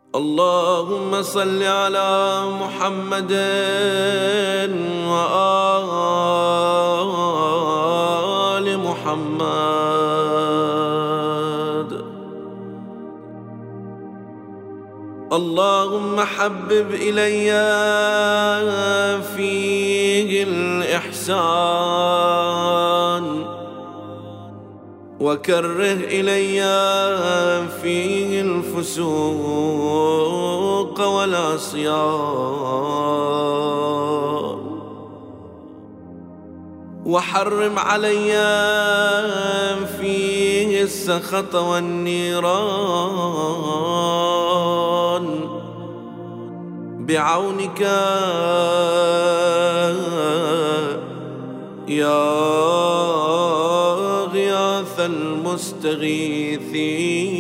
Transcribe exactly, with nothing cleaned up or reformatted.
اللهم صل على محمد وآل محمد. اللهم حبب إلي فيه الإحسان وكره إلي فيه الفسوق والعصيان وحرم علي فيه السخط والنيران بعونك يا غياث المستغيثين.